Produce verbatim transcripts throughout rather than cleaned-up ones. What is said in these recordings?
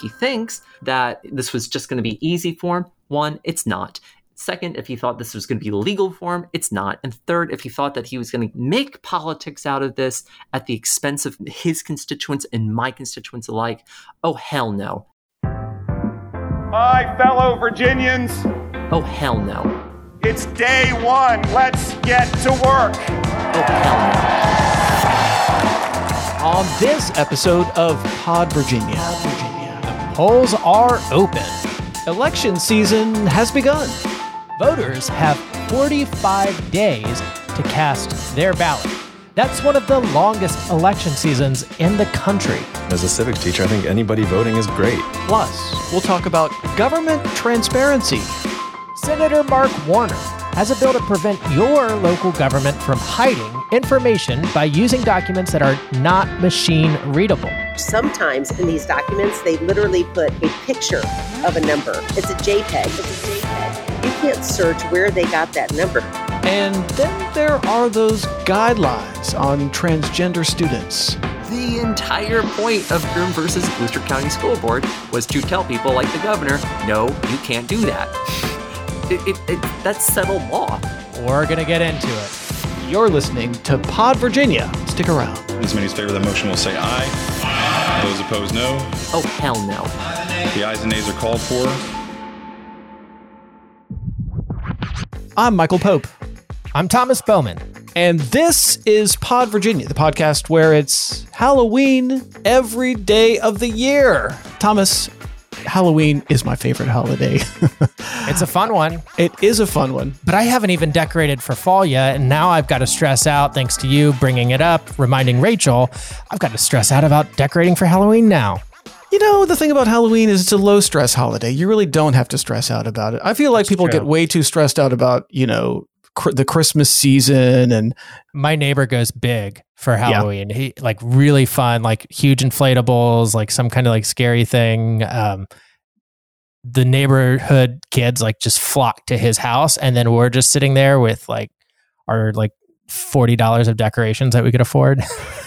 he thinks that this was just going to be easy for him, one, it's not. Second, if he thought this was going to be legal for him, it's not. And third, if he thought that he was going to make politics out of this at the expense of his constituents and my constituents alike, oh, hell no. Hi, fellow Virginians. Oh, hell no. It's day one. Let's get to work. Oh, hell no. On this episode of Pod Virginia, Virginia, the polls are open. Election season has begun. Voters have forty-five days to cast their ballot. That's one of the longest election seasons in the country. As a civics teacher, I think anybody voting is great. Plus, we'll talk about government transparency. Senator Mark Warner has a bill to prevent your local government from hiding information by using documents that are not machine readable. Sometimes in these documents, they literally put a picture of a number. It's a JPEG. It's a JPEG. You can't search where they got that number. And then there are those guidelines on transgender students. The entire point of Grimm versus Booster County School Board was to tell people like the governor, no, you can't do that. It, it, it, that's settled law. We're going to get into it. You're listening to Pod Virginia. Stick around. As many as favor the motion will say aye. Aye. Those opposed, no. Oh, hell no. The ayes and nays are called for. I'm Michael Pope. I'm Thomas Bowman. And this is Pod Virginia, the podcast where it's Halloween every day of the year. Thomas, Halloween is my favorite holiday. It's a fun one. It is a fun one. But I haven't even decorated for fall yet, and now I've got to stress out, thanks to you bringing it up, reminding Rachel, I've got to stress out about decorating for Halloween now. You know, the thing about Halloween is it's a low-stress holiday. You really don't have to stress out about it. I feel like That's people true. get way too stressed out about, you know, cr- the Christmas season. And my neighbor goes big for Halloween. Yeah. He like really fun, like huge inflatables, like some kind of like scary thing. Um, the neighborhood kids like just flock to his house, and then we're just sitting there with like our like forty dollars of decorations that we could afford.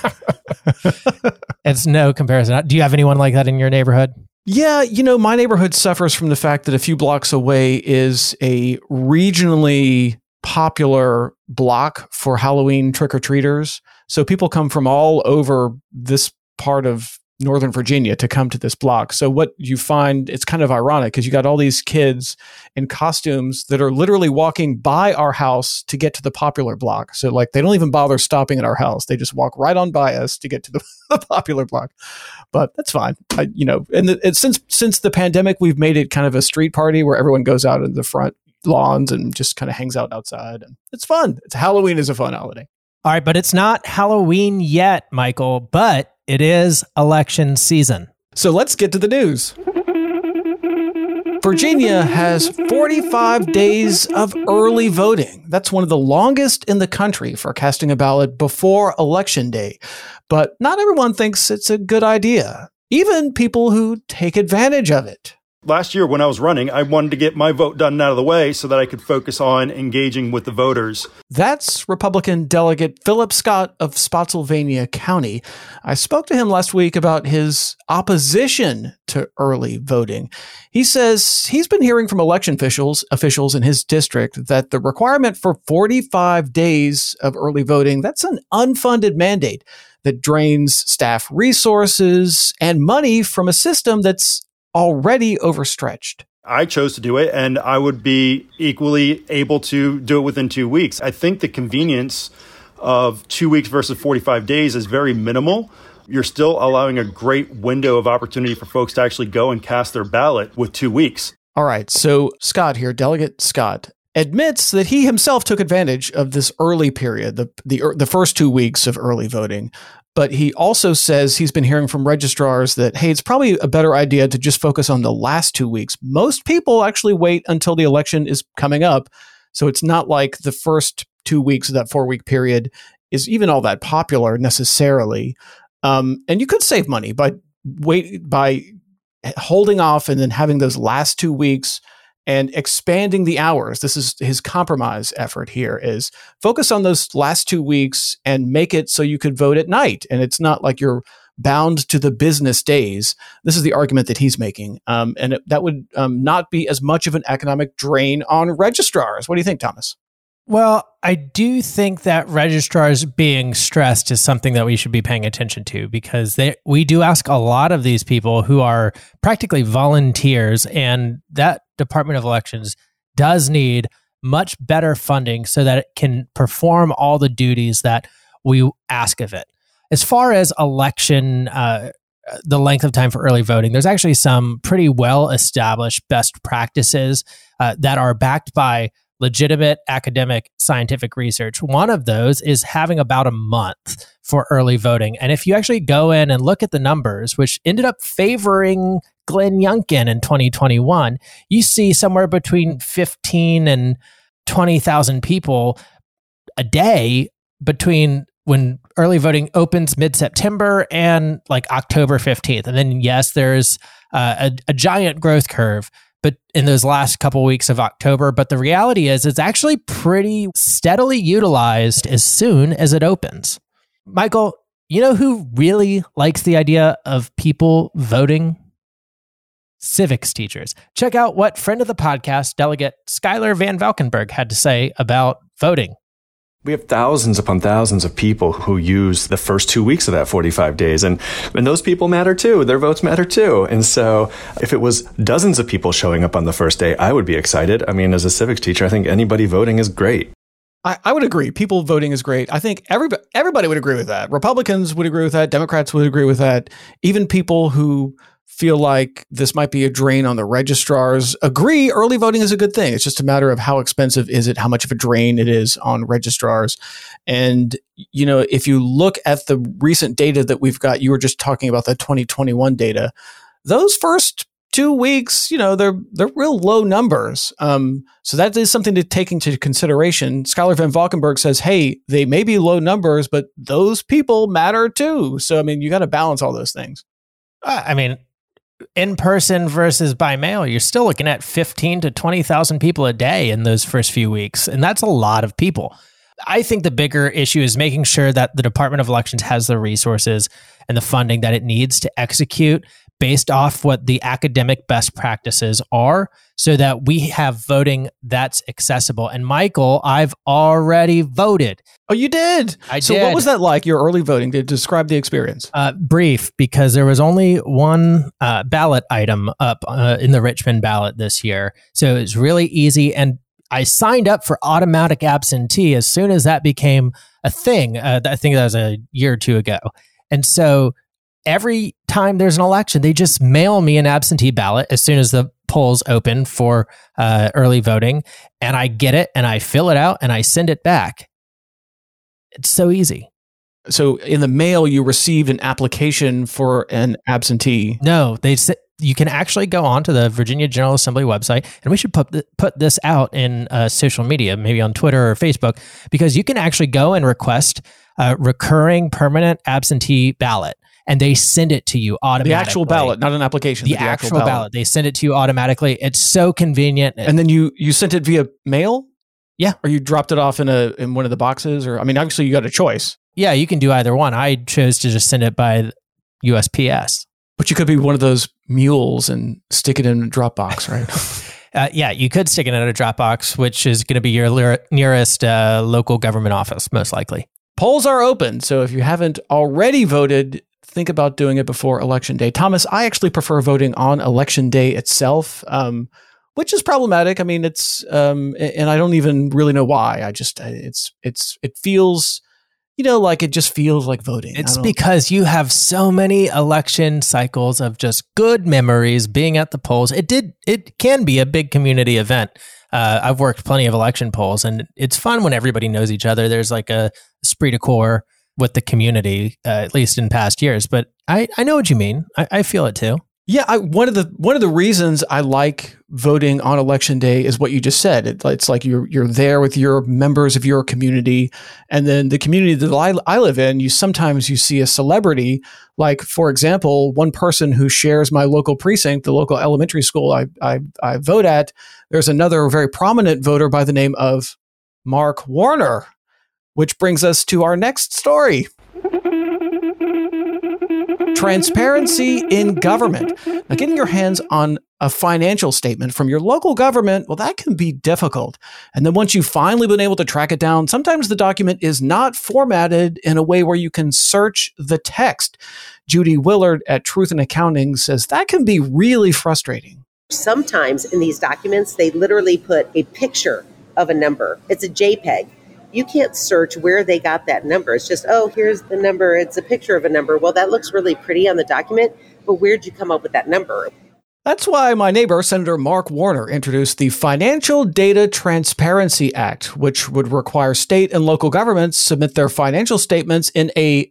It's no comparison. Do you have anyone like that in your neighborhood? Yeah, you know, my neighborhood suffers from the fact that a few blocks away is a regionally popular block for Halloween trick-or-treaters. So people come from all over this part of Northern Virginia to come to this block. So what you find, it's kind of ironic because you got all these kids in costumes that are literally walking by our house to get to the popular block. So like they don't even bother stopping at our house. They just walk right on by us to get to the, the popular block. But that's fine. I, you know, and, the, and since since the pandemic, we've made it kind of a street party where everyone goes out in the front lawns and just kind of hangs out outside. And it's fun. It's Halloween is a fun holiday. All right, but it's not Halloween yet, Michael, but it is election season. So let's get to the news. Virginia has forty-five days of early voting. That's one of the longest in the country for casting a ballot before Election Day. But not everyone thinks it's a good idea, even people who take advantage of it. Last year when I was running, I wanted to get my vote done out of the way so that I could focus on engaging with the voters. That's Republican Delegate Philip Scott of Spotsylvania County. I spoke to him last week about his opposition to early voting. He says he's been hearing from election officials, officials in his district that the requirement for forty-five days of early voting, that's an unfunded mandate that drains staff resources and money from a system that's already overstretched. I chose to do it, and I would be equally able to do it within two weeks. I think the convenience of two weeks versus forty-five days is very minimal. You're still allowing a great window of opportunity for folks to actually go and cast their ballot with two weeks. All right, so Scott here, Delegate Scott, admits that he himself took advantage of this early period, the the the first two weeks of early voting. But he also says he's been hearing from registrars that, hey, it's probably a better idea to just focus on the last two weeks. Most people actually wait until the election is coming up. So it's not like the first two weeks of that four-week period is even all that popular necessarily. Um, and you could save money by wait by holding off and then having those last two weeks and expanding the hours. This is his compromise effort here, is focus on those last two weeks and make it so you could vote at night. And it's not like you're bound to the business days. This is the argument that he's making. Um, and it, that would um, not be as much of an economic drain on registrars. What do you think, Thomas? Well, I do think that registrars being stressed is something that we should be paying attention to, because they, we do ask a lot of these people who are practically volunteers, and that Department of Elections does need much better funding so that it can perform all the duties that we ask of it. As far as election, uh, the length of time for early voting, there's actually some pretty well-established best practices uh, that are backed by legitimate academic scientific research. One of those is having about a month for early voting. And if you actually go in and look at the numbers, which ended up favoring Glenn Youngkin in twenty twenty-one, you see somewhere between fifteen and twenty thousand people a day between when early voting opens mid-September and like October fifteenth. And then, yes, there's uh, a, a giant growth curve but in those last couple weeks of October. But the reality is it's actually pretty steadily utilized as soon as it opens. Michael, you know who really likes the idea of people voting? Civics teachers. Check out what friend of the podcast, Delegate Skylar Van Valkenburg, had to say about voting. We have thousands upon thousands of people who use the first two weeks of that forty-five days. And, and those people matter too. Their votes matter too. And so if it was dozens of people showing up on the first day, I would be excited. I mean, as a civics teacher, I think anybody voting is great. I, I would agree. People voting is great. I think everybody, everybody would agree with that. Republicans would agree with that. Democrats would agree with that. Even people who feel like this might be a drain on the registrars agree early voting is a good thing. It's just a matter of how expensive is it, how much of a drain it is on registrars. And, you know, if you look at the recent data that we've got, you were just talking about the twenty twenty-one data, those first two weeks, you know, they're they're real low numbers. Um, so that is something to take into consideration. Skylar Van Valkenburg says, hey, they may be low numbers, but those people matter too. So, I mean, you got to balance all those things. Uh, I mean, in person versus by mail, you're still looking at fifteen to twenty thousand people a day in those first few weeks. And that's a lot of people. I think the bigger issue is making sure that the Department of Elections has the resources and the funding that it needs to execute based off what the academic best practices are, so that we have voting that's accessible. And Michael, I've already voted. Oh, you did? I so did. What was that like, your early voting? Did describe the experience? Uh, brief, because there was only one uh, ballot item up uh, in the Richmond ballot this year. So it was really easy. And I signed up for automatic absentee as soon as that became a thing. Uh, I think that was a year or two ago. And so every time there's an election, they just mail me an absentee ballot as soon as the polls open for uh, early voting. And I get it and I fill it out and I send it back. It's so easy. So in the mail, you received an application for an absentee. No, they you can actually go onto the Virginia General Assembly website, and we should put th- put this out in uh, social media, maybe on Twitter or Facebook, because you can actually go and request a recurring permanent absentee ballot, and they send it to you automatically. The actual ballot, not an application. The, the actual, actual ballot. ballot. They send it to you automatically. It's so convenient. And then you you sent it via mail? Yeah. Or you dropped it off in a in one of the boxes? Or I mean, obviously you got a choice. Yeah, you can do either one. I chose to just send it by U S P S. But you could be one of those mules and stick it in a Dropbox, right? uh, yeah, you could stick it in a Dropbox, which is going to be your le- nearest uh, local government office, most likely. Polls are open, so if you haven't already voted, think about doing it before Election Day. Thomas, I actually prefer voting on Election Day itself, um, which is problematic. I mean, it's, um, and I don't even really know why. I just, it's, it's, it feels, you know, like it just feels like voting. It's because you have so many election cycles of just good memories being at the polls. It did, it can be a big community event. Uh, I've worked plenty of election polls, and it's fun when everybody knows each other. There's like a esprit de corps with the community, uh, at least in past years. But I, I know what you mean. I, I feel it too. Yeah, I, one of the one of the reasons I like voting on Election Day is what you just said. It, it's like you're you're there with your members of your community, and then the community that I, I live in, you sometimes you see a celebrity, like for example, one person who shares my local precinct, the local elementary school I I, I vote at. There's another very prominent voter by the name of Mark Warner, which brings us to our next story. Transparency in government. Now, getting your hands on a financial statement from your local government, well, that can be difficult. And then once you've finally been able to track it down, sometimes the document is not formatted in a way where you can search the text. Judy Willard at Truth in Accounting says that can be really frustrating. Sometimes in these documents, they literally put a picture of a number. It's a JPEG. You can't search where they got that number. It's just, oh, here's the number. It's a picture of a number. Well, that looks really pretty on the document, but where'd you come up with that number? That's why my neighbor, Senator Mark Warner, introduced the Financial Data Transparency Act, which would require state and local governments submit their financial statements in a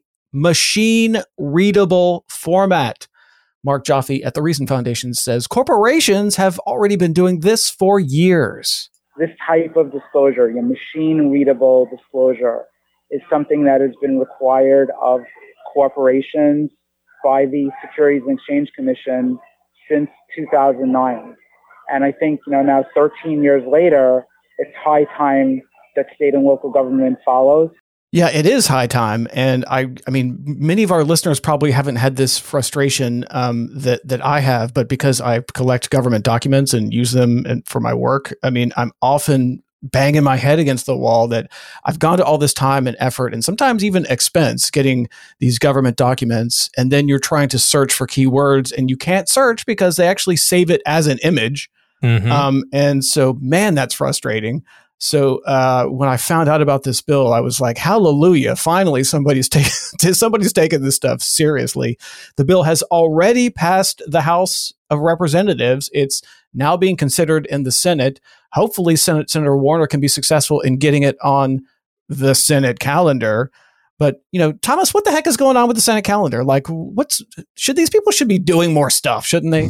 machine-readable format. Mark Jaffe at the Reason Foundation says corporations have already been doing this for years. This type of disclosure, you know, machine-readable disclosure, is something that has been required of corporations by the Securities and Exchange Commission since two thousand nine. And I think, you know, now thirteen years later, it's high time that state and local government follows. Yeah, it is high time. And I I mean, many of our listeners probably haven't had this frustration um, that, that I have, but because I collect government documents and use them for my work, I mean, I'm often banging my head against the wall that I've gone to all this time and effort and sometimes even expense getting these government documents. And then you're trying to search for keywords and you can't search because they actually save it as an image. Mm-hmm. Um, and so, man, that's frustrating. So uh, when I found out about this bill, I was like, hallelujah, finally somebody's, ta- somebody's taking this stuff seriously. The bill has already passed the House of Representatives. It's now being considered in the Senate. Hopefully Senate, Senator Warner can be successful in getting it on the Senate calendar. But, you know, Thomas, what the heck is going on with the Senate calendar? Like, what's should these people should be doing more stuff, shouldn't they?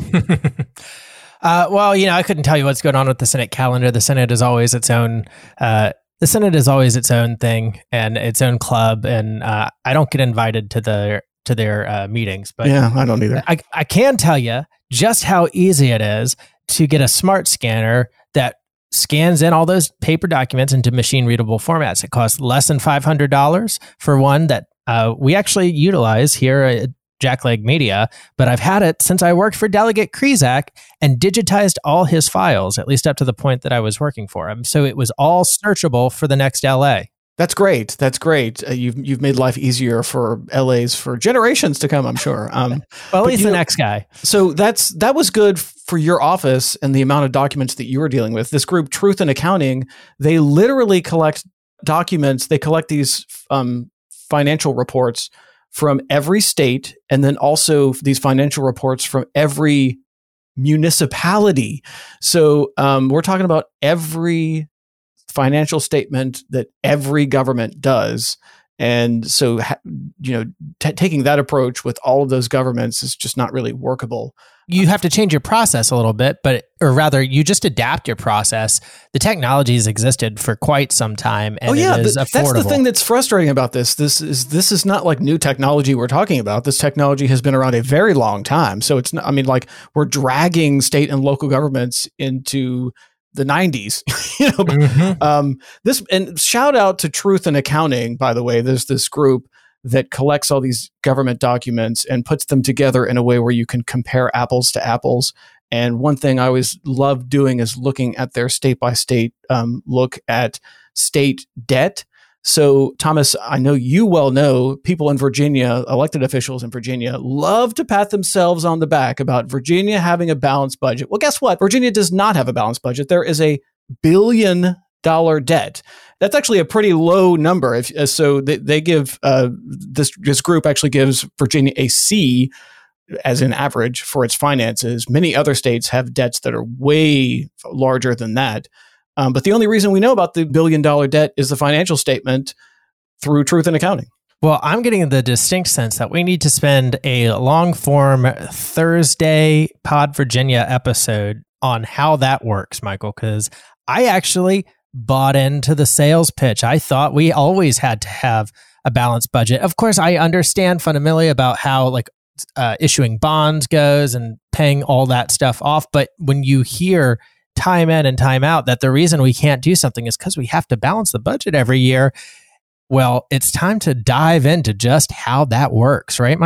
Uh, well, you know, I couldn't tell you what's going on with the Senate calendar. The Senate is always its own. Uh, the Senate is always its own thing and its own club, and uh, I don't get invited to the to their uh, meetings. But yeah, I don't either. I, I can tell you just how easy it is to get a smart scanner that scans in all those paper documents into machine readable formats. It costs less than five hundred dollars for one that uh, we actually utilize here at Jackleg Media, but I've had it since I worked for Delegate Krizak and digitized all his files, at least up to the point that I was working for him. So it was all searchable for the next L A. That's great. That's great. Uh, you've you've made life easier for L As for generations to come, I'm sure. Um, well, at least the know, next guy. So that's that was good for your office and the amount of documents that you were dealing with. This group, Truth in Accounting, they literally collect documents. They collect these um, financial reports from every state, and then also these financial reports from every municipality. So um, we're talking about every financial statement that every government does. And so, you know, t- taking that approach with all of those governments is just not really workable. You have to change your process a little bit, but, or rather, you just adapt your process. The technology has existed for quite some time, and oh, yeah, it is th- affordable. That's the thing that's frustrating about this. This is this is not like new technology we're talking about. This technology has been around a very long time. So it's not, I mean, like we're dragging state and local governments into the nineties, you know, mm-hmm. um, this, and shout out to Truth in Accounting, by the way. There's this group that collects all these government documents and puts them together in a way where you can compare apples to apples. And one thing I always love doing is looking at their state by state um, look at state debt. So, Thomas, I know you well know people in Virginia, elected officials in Virginia, love to pat themselves on the back about Virginia having a balanced budget. Well, guess what? Virginia does not have a balanced budget. There is a billion dollar debt. That's actually a pretty low number. If, uh, so they, they give, uh, this, this group actually gives Virginia a C as an average for its finances. Many other states have debts that are way larger than that. Um, but the only reason we know about the billion dollar debt is the financial statement through Truth in Accounting. Well, I'm getting the distinct sense that we need to spend a long form Thursday Pod Virginia episode on how that works, Michael, because I actually bought into the sales pitch. I thought we always had to have a balanced budget. Of course, I understand fundamentally about how like uh, issuing bonds goes and paying all that stuff off. But when you hear time in and time out that the reason we can't do something is because we have to balance the budget every year, well, it's time to dive into just how that works, right, Michael?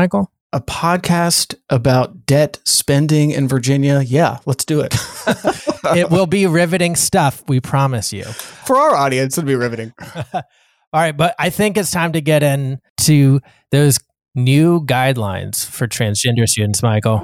a podcast about debt spending in Virginia? Yeah, let's do it. It will be riveting stuff, we promise you. For our audience, it'll be riveting. All right, but I think it's time to get into those new guidelines for transgender students, Michael.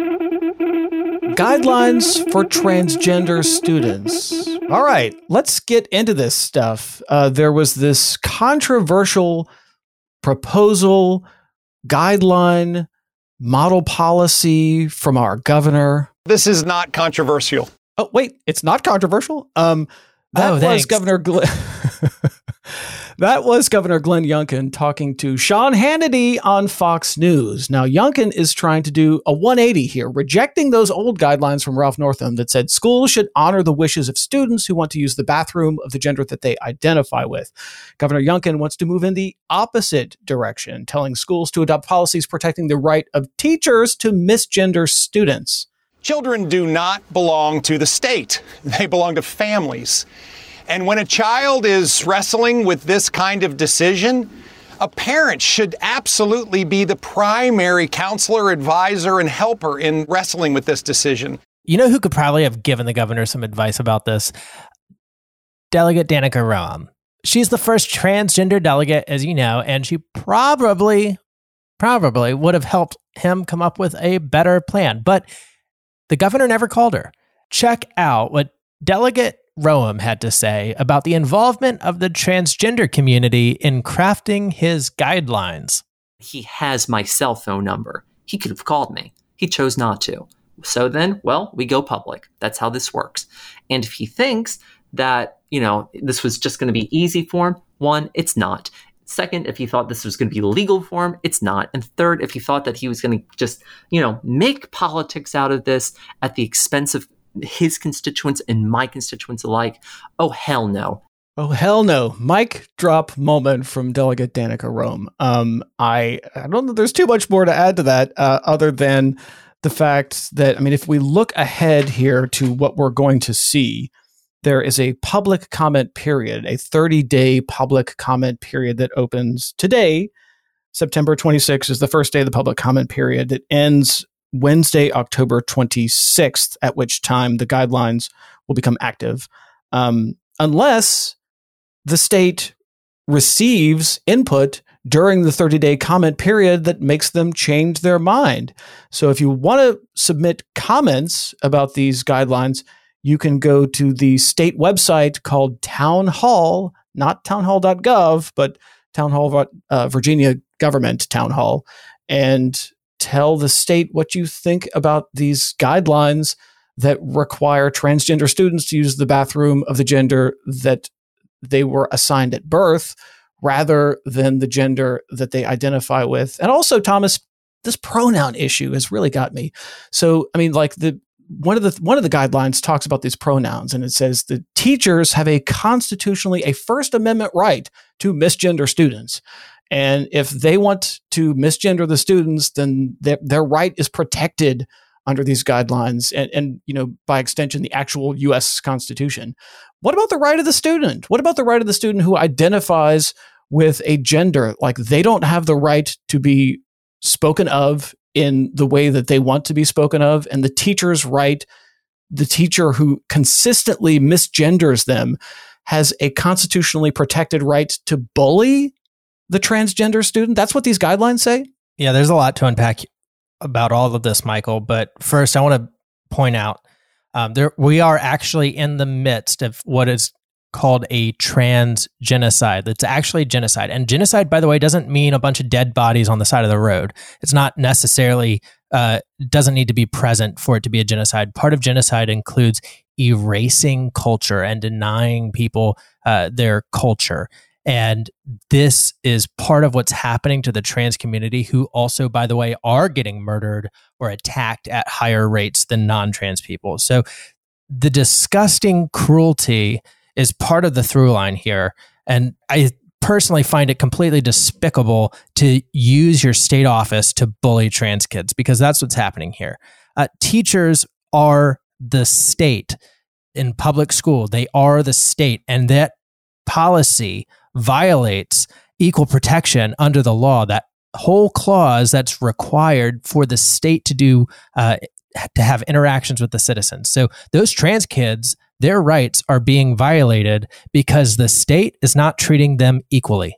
Guidelines for transgender students. All right, let's get into this stuff. Uh, there was this controversial proposal, guideline, model policy from our governor. This is not controversial. Oh, wait, it's not controversial? Um, that oh, was thanks. Governor Glenn. That was Governor Glenn Youngkin talking to Sean Hannity on Fox News. Now, Youngkin is trying to do a one eighty here, rejecting those old guidelines from Ralph Northam that said schools should honor the wishes of students who want to use the bathroom of the gender that they identify with. Governor Youngkin wants to move in the opposite direction, telling schools to adopt policies protecting the right of teachers to misgender students. Children do not belong to the state. They belong to families. And when a child is wrestling with this kind of decision, a parent should absolutely be the primary counselor, advisor, and helper in wrestling with this decision. You know who could probably have given the governor some advice about this? Delegate Danica Roem. She's the first transgender delegate, as you know, and she probably, probably would have helped him come up with a better plan. But the governor never called her. Check out what Delegate Roem had to say about the involvement of the transgender community in crafting his guidelines. He has my cell phone number. He could have called me. He chose not to. So then, well, we go public. That's how this works. And if he thinks that, you know, this was just going to be easy for him, one, it's not. Second, if he thought this was going to be legal for him, it's not. And third, if he thought that he was going to just, you know, make politics out of this at the expense of his constituents and my constituents alike, oh, hell no. Oh, hell no. Mic drop moment from Delegate Danica Roem. Um, I, I don't think there's too much more to add to that uh, other than the fact that, I mean, if we look ahead here to what we're going to see, there is a public comment period, a thirty-day public comment period that opens today. September twenty-sixth is the first day of the public comment period. It ends Wednesday, October twenty-sixth, at which time the guidelines will become active, um, unless the state receives input during the thirty-day comment period that makes them change their mind. So if you want to submit comments about these guidelines, you can go to the state website called Town Hall, not townhall dot gov, but Town Hall, uh, Virginia Government Town Hall, and tell the state what you think about these guidelines that require transgender students to use the bathroom of the gender that they were assigned at birth rather than the gender that they identify with. And also, Thomas, this pronoun issue has really got me. So, I mean, like the one of the one of the guidelines talks about these pronouns, and it says the teachers have a constitutionally a First Amendment right to misgender students. And if they want to misgender the students, then their, their right is protected under these guidelines and, and, you know, by extension, the actual U S Constitution. What about the right of the student? What about the right of the student who identifies with a gender? Like, they don't have the right to be spoken of in the way that they want to be spoken of. And the teacher's right, the teacher who consistently misgenders them, has a constitutionally protected right to bully the transgender student. That's what these guidelines say. Yeah, there's a lot to unpack about all of this, Michael. But first, I want to point out um, there we are actually in the midst of what is called a trans genocide. That's actually genocide. And genocide, by the way, doesn't mean a bunch of dead bodies on the side of the road. It's not necessarily, uh, doesn't need to be present for it to be a genocide. Part of genocide includes erasing culture and denying people uh, their culture. And this is part of what's happening to the trans community, who also, by the way, are getting murdered or attacked at higher rates than non-trans people. So the disgusting cruelty is part of the through line here. And I personally find it completely despicable to use your state office to bully trans kids, because that's what's happening here. Uh, teachers are the state in public school. They are the state. And that policy violates equal protection under the law that whole clause that's required for the state to do uh, to have interactions with the citizens. So those trans kids, their rights are being violated because the state is not treating them equally.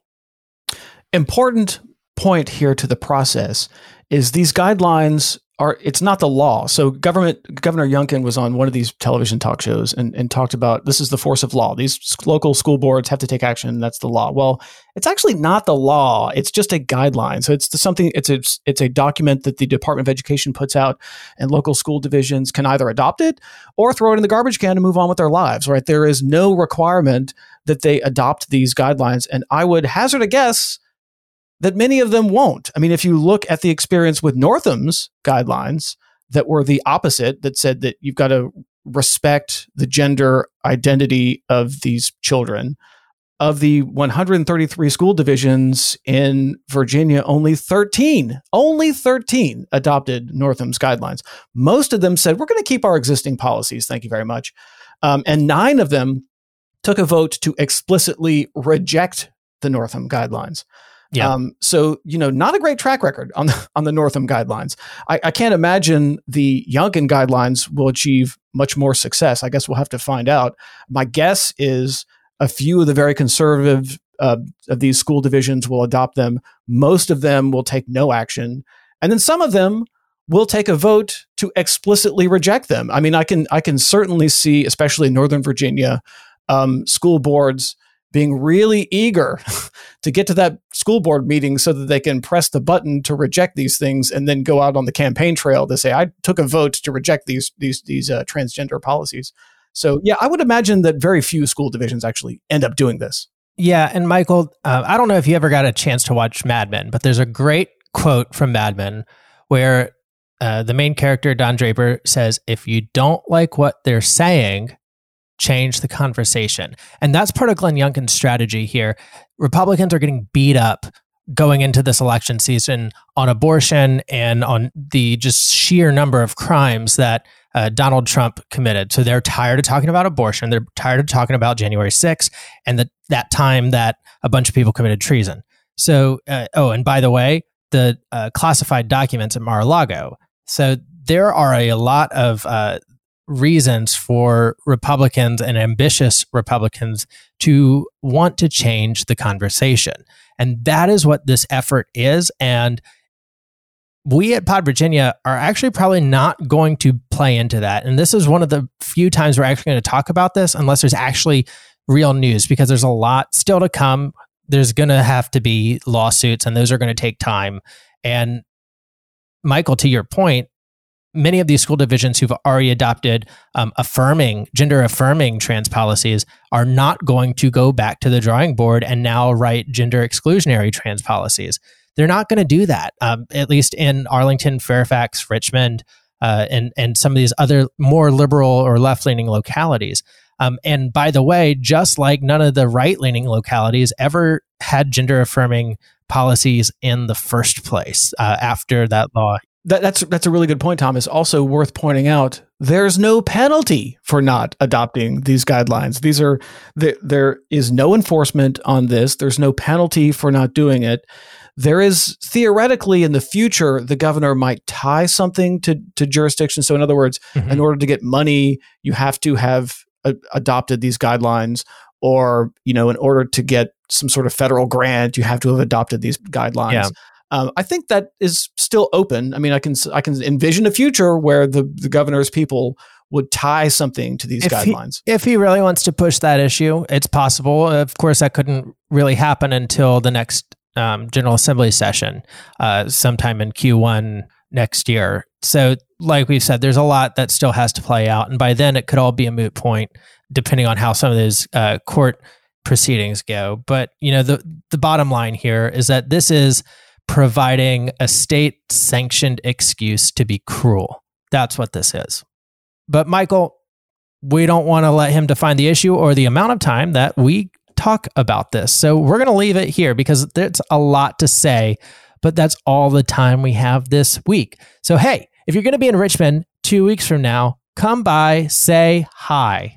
Important point here to the process is these guidelines are, it's not the law. So government, Governor Youngkin was on one of these television talk shows and, and talked about this is the force of law. These local school boards have to take action. That's the law. Well, it's actually not the law. It's just a guideline. So it's something, it's a, it's a document that the Department of Education puts out, and local school divisions can either adopt it or throw it in the garbage can and move on with their lives, right? There is no requirement that they adopt these guidelines. And I would hazard a guess that many of them won't. I mean, if you look at the experience with Northam's guidelines that were the opposite, that said that you've got to respect the gender identity of these children, of the one hundred thirty-three school divisions in Virginia, only thirteen, only thirteen adopted Northam's guidelines. Most of them said, we're going to keep our existing policies. Thank you very much. Um, and nine of them took a vote to explicitly reject the Northam guidelines. Yeah. Um, so, you know, not a great track record on the, on the Northam guidelines. I, I can't imagine the Youngkin guidelines will achieve much more success. I guess we'll have to find out. My guess is a few of the very conservative uh, of these school divisions will adopt them. Most of them will take no action. And then some of them will take a vote to explicitly reject them. I mean, I can, I can certainly see, especially in Northern Virginia, um, school boards being really eager to get to that school board meeting so that they can press the button to reject these things and then go out on the campaign trail to say, I took a vote to reject these these these uh, transgender policies. So, yeah, I would imagine that very few school divisions actually end up doing this. Yeah. And Michael, uh, I don't know if you ever got a chance to watch Mad Men, but there's a great quote from Mad Men where uh, the main character, Don Draper, says, if you don't like what they're saying, change the conversation. And that's part of Glenn Youngkin's strategy here. Republicans are getting beat up going into this election season on abortion and on the just sheer number of crimes that uh, Donald Trump committed. So they're tired of talking about abortion. They're tired of talking about January sixth and the, that time that a bunch of people committed treason. So, uh, oh, and by the way, the uh, classified documents at Mar-a-Lago. So there are a lot of uh, reasons for Republicans and ambitious Republicans to want to change the conversation. And that is what this effort is. And we at Pod Virginia are actually probably not going to play into that. And this is one of the few times we're actually going to talk about this unless there's actually real news, because there's a lot still to come. There's going to have to be lawsuits, and those are going to take time. And Michael, to your point, many of these school divisions who've already adopted um, affirming, gender affirming trans policies are not going to go back to the drawing board and now write gender exclusionary trans policies. They're not going to do that, um, at least in Arlington, Fairfax, Richmond, uh, and, and some of these other more liberal or left-leaning localities. Um, and by the way, just like none of the right-leaning localities ever had gender affirming policies in the first place uh, after that law. That, that's that's a really good point, Thomas. Also worth pointing out, there's no penalty for not adopting these guidelines. These are there, there is no enforcement on this. There's no penalty for not doing it. There is theoretically in the future, the governor might tie something to, to jurisdiction. So in other words, mm-hmm. in order to get money, you have to have a, adopted these guidelines, or, you know, in order to get some sort of federal grant, you have to have adopted these guidelines. Yeah. Um, I think that is still open. I mean, I can I can envision a future where the, the governor's people would tie something to these if guidelines. He, if he really wants to push that issue, it's possible. Of course, that couldn't really happen until the next um, General Assembly session, uh, sometime in Q one next year. So, like we've said, there's a lot that still has to play out. And by then, it could all be a moot point, depending on how some of those uh, court proceedings go. But, you know, the the bottom line here is that this is providing a state-sanctioned excuse to be cruel. That's what this is. But Michael, we don't want to let him define the issue or the amount of time that we talk about this. So we're going to leave it here because there's a lot to say, but that's all the time we have this week. So hey, if you're going to be in Richmond two weeks from now, come by, say hi.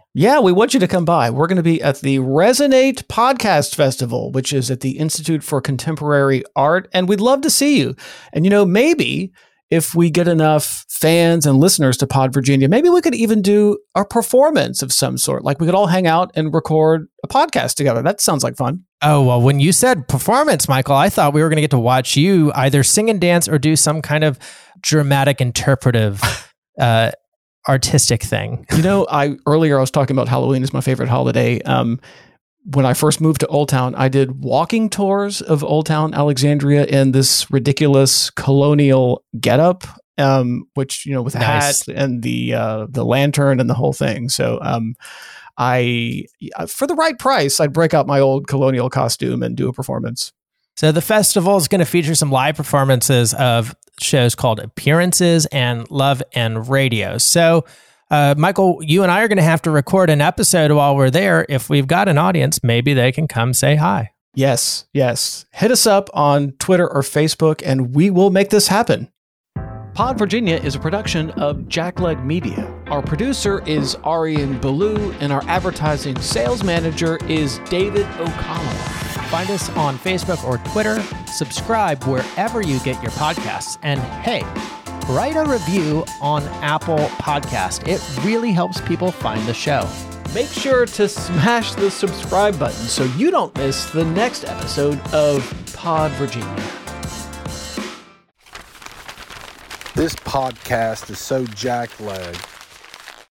Yeah, we want you to come by. We're going to be at the Resonate Podcast Festival, which is at the Institute for Contemporary Art, and we'd love to see you. And, you know, maybe if we get enough fans and listeners to Pod Virginia, maybe we could even do a performance of some sort. Like we could all hang out and record a podcast together. That sounds like fun. Oh, well, when you said performance, Michael, I thought we were going to get to watch you either sing and dance or do some kind of dramatic interpretive uh artistic thing. You know, I earlier I was talking about Halloween is my favorite holiday. Um, when I first moved to Old Town, I did walking tours of Old Town Alexandria in this ridiculous colonial getup, um, which, you know, with a nice. hat and the uh, the lantern and the whole thing. So um, I, for the right price, I'd break out my old colonial costume and do a performance. So the festival is going to feature some live performances of shows called Appearances and Love and Radio. So, uh, Michael, you and I are going to have to record an episode while we're there. If we've got an audience, maybe they can come say hi. Yes, yes. Hit us up on Twitter or Facebook, and we will make this happen. Pod Virginia is a production of Jackleg Media. Our producer is Arian Ballou, and our advertising sales manager is David O'Connell. Find us on Facebook or Twitter. Subscribe wherever you get your podcasts. And hey, write a review on Apple Podcast. It really helps people find the show. Make sure to smash the subscribe button so you don't miss the next episode of Pod Virginia. This podcast is so jackleg